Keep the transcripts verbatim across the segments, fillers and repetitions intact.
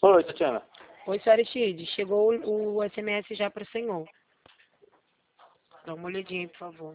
Oi, Tatiana. Oi, senhora Aristides. Chegou o, o S M S já para o senhor. Dá uma olhadinha aí, por favor.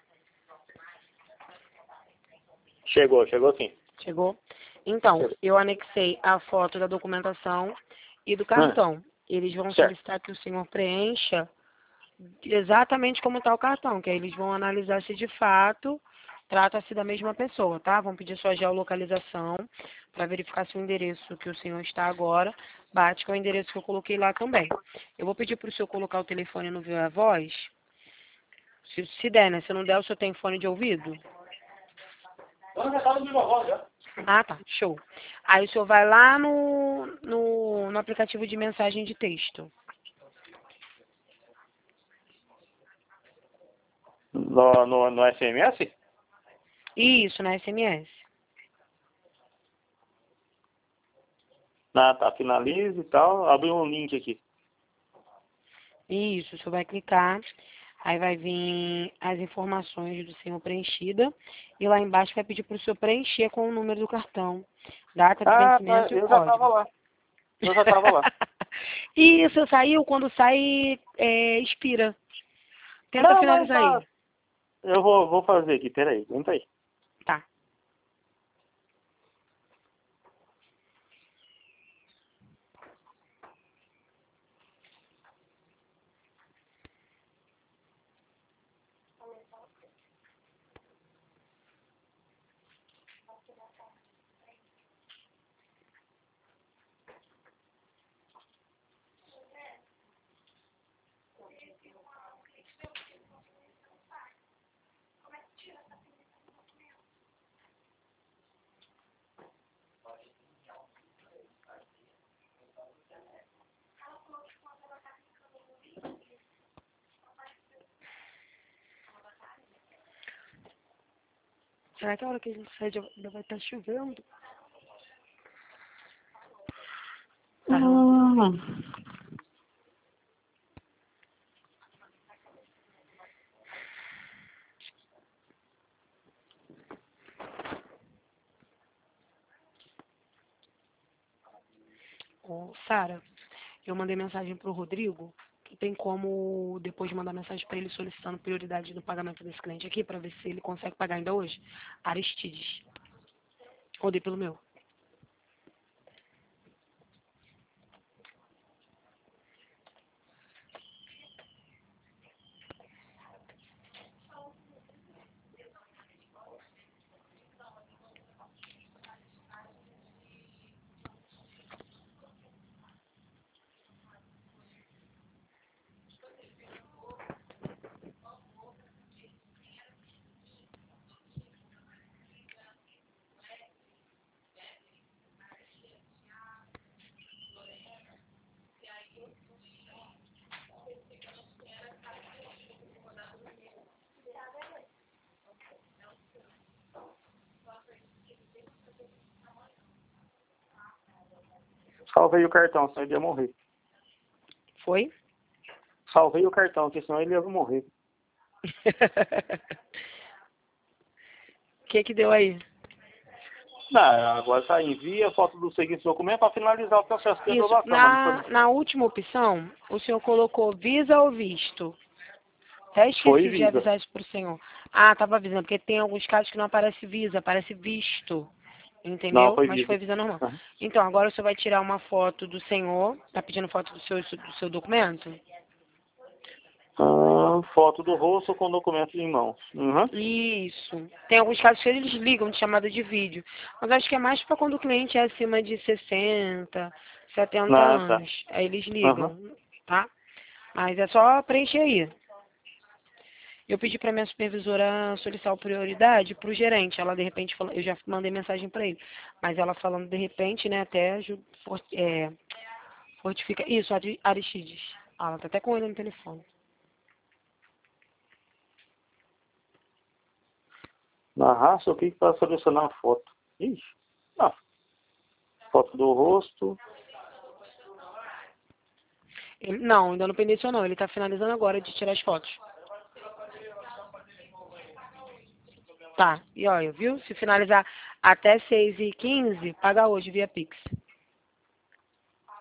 Chegou, chegou sim. Chegou? Então, eu anexei a foto da documentação e do Ah, cartão. Eles vão certo. solicitar que o senhor preencha exatamente como está o cartão, que aí eles vão analisar se de fato trata-se da mesma pessoa, tá? Vão pedir sua geolocalização para verificar se o endereço que o senhor está agora bate com o endereço que eu coloquei lá também. Eu vou pedir para o senhor colocar o telefone no Viva Voz, se, se der, né? Se não der, o senhor tem fone de ouvido? Eu já estava de voz já. Ah, tá. Show. Aí o senhor vai lá no, no, no aplicativo de mensagem de texto. No, no, no S M S? Isso, na S M S. Ah, tá. Finalize e tal. Abre um link aqui. Isso, o senhor vai clicar, aí vai vir as informações do senhor preenchida, e lá embaixo vai pedir para o senhor preencher com o número do cartão, data de Ah, tá. vencimento e o Eu já estava código. lá. Eu já estava lá. Isso, saiu, quando sai, é, expira. Tenta Não, não, finalizar tá. aí. Eu vou, vou fazer aqui. Peraí. Aguenta aí. Tá. Será que a hora que a gente sai já já vai estar chovendo? Tá. Hum. Ô, Sara, eu mandei mensagem pro Rodrigo, que tem como, depois de mandar mensagem para ele solicitando prioridade no pagamento desse cliente aqui, para ver se ele consegue pagar ainda hoje. Aristides. Rodei pelo meu. Salvei o cartão, senão ele ia morrer. Foi? Salvei o cartão, porque senão ele ia morrer. O que que deu aí? Não, agora tá, envia a foto do seguinte documento para finalizar o processo de Isso. aprovação. Mas Na, depois na última opção, o senhor colocou Visa ou visto? Até foi esqueci de Visa. avisar isso pro senhor. Ah, tava avisando, porque tem alguns casos que não aparece Visa, aparece visto. Não, Entendeu? foi Mas Visa. foi Visa normal. Aham. Então, agora o senhor vai tirar uma foto do senhor. Tá pedindo foto do seu, do seu documento? Ah, foto do rosto com documento em mãos. Uhum. Isso. Tem alguns casos que eles ligam de chamada de vídeo. Mas acho que é mais para quando o cliente é acima de sessenta, setenta Ah, tá. anos. Aí eles Aham. ligam, tá? Mas é só preencher aí. Eu pedi para minha supervisora solicitar prioridade para o gerente. Ela, de repente, falou, eu já mandei mensagem para ele. Mas ela falando, de repente, né, até ju- for- é, fortifica. Isso, Ari- Aristides. Ah, ela tá até com ele no telefone. Arrasta o clique para selecionar a foto. Ixi. Ah, foto do rosto. Ele, não, ainda não pendência não. Ele tá finalizando agora de tirar as fotos. Tá, e olha, viu? Se finalizar até seis e quinze, paga hoje via Pix.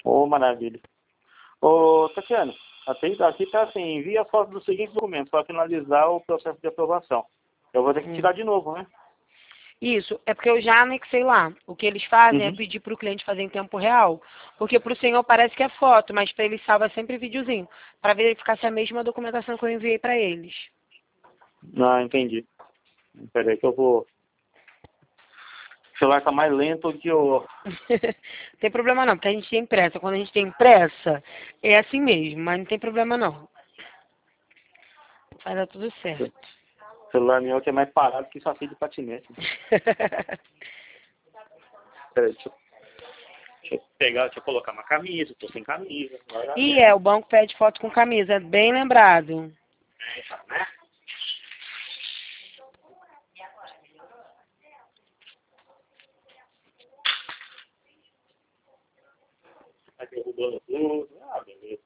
Ô, maravilha. Ô, Tatiana, até aqui tá assim, envia a foto dos seguintes documentos para finalizar o processo de aprovação. Eu vou ter que Hum. tirar de novo, né? Isso, é porque eu já anexei lá. O que eles fazem é Uhum. pedir para o cliente fazer em tempo real, porque para o senhor parece que é foto, mas para eles salva sempre videozinho, para verificar se é a mesma documentação que eu enviei para eles. Ah, entendi. Peraí que eu vou... O celular tá mais lento que o... Não tem problema não, porque a gente tem pressa. Quando a gente tem pressa, é assim mesmo, mas não tem problema não. Vai dar tudo certo. O celular meu que é mais parado que só de patinete. Peraí, deixa eu... Deixa eu pegar, deixa eu colocar uma camisa, tô sem camisa. E é, o banco pede foto com camisa, bem lembrado. Né? Tá derrubando tudo. Ah, beleza.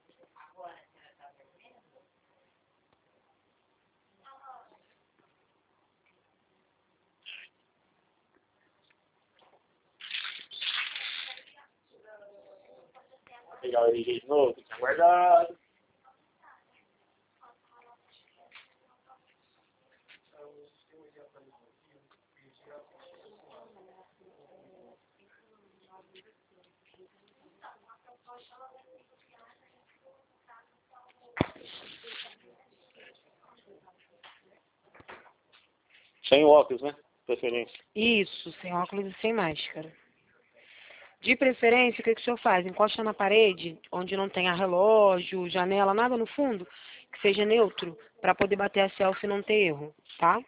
Vou pegar o R G de novo, que tá guardado. Sem óculos, né? Preferência. Isso, sem óculos e sem máscara. De preferência, o que, que o senhor faz? Encosta na parede, onde não tenha relógio, janela, nada no fundo, que seja neutro, para poder bater a selfie e não ter erro, tá?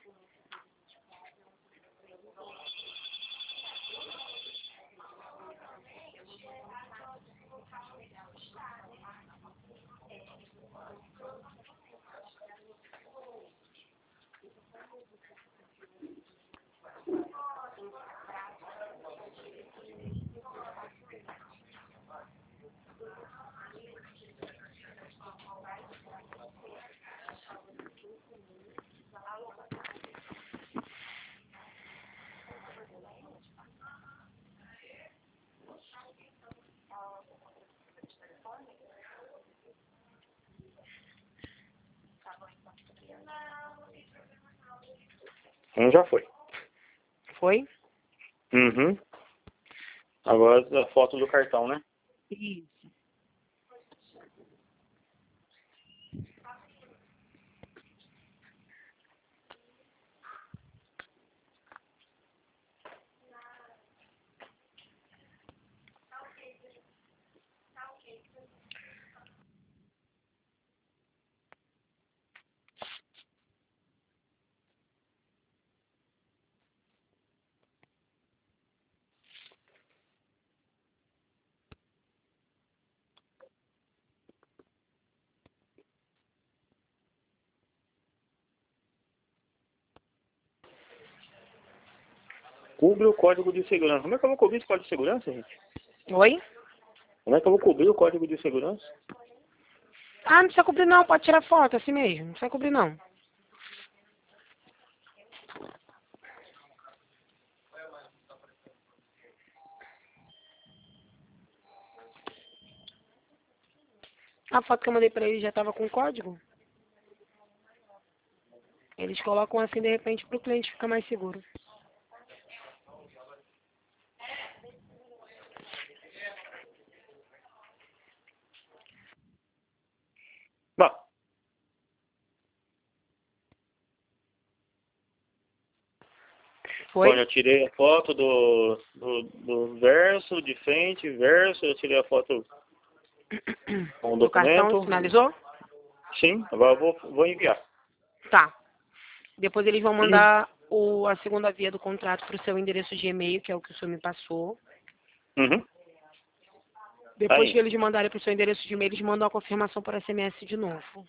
Um já foi. Foi? Uhum. Agora a foto do cartão, né? Isso. Cubra o código de segurança. Como é que eu vou cobrir esse código de segurança, gente? Oi? Como é que eu vou cobrir o código de segurança? Ah, não precisa cobrir não, pode tirar foto assim mesmo, não precisa cobrir não. A foto que eu mandei pra eles já tava com código. Eles colocam assim de repente pro cliente ficar mais seguro. Bom, Foi? quando eu tirei a foto do, do, do verso, de frente, verso, eu tirei a foto com o Do cartão, documento. finalizou? Sim, agora eu vou, vou enviar. Tá. Depois eles vão Uhum. mandar o, a segunda via do contrato pro seu endereço de e-mail, que é o que o senhor me passou. Uhum. Depois Aí, que eles mandarem pro seu endereço de e-mail, eles mandam a confirmação por S M S de novo.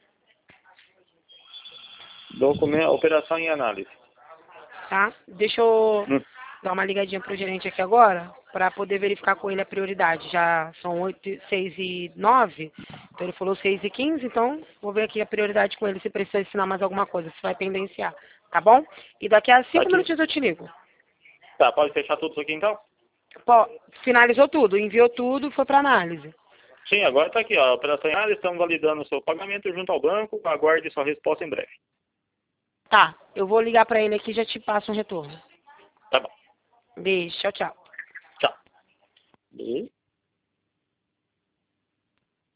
documento, operação em análise. Tá? Deixa eu Hum. dar uma ligadinha pro gerente aqui agora, para poder verificar com ele a prioridade. Já são oito, seis e nove, então ele falou seis e quinze, então vou ver aqui a prioridade com ele, se precisa ensinar mais alguma coisa, se vai pendenciar, tá bom? E daqui a cinco Aqui. minutinhos eu te ligo. Tá, pode fechar tudo isso aqui então? Pô, finalizou tudo, enviou tudo, foi para análise. Sim, agora está aqui, ó. Operação em área, estamos validando o seu pagamento junto ao banco. Aguarde sua resposta em breve. Tá, eu vou ligar para ele aqui e já te passo um retorno. Tá bom. Beijo, tchau, tchau. Tchau. E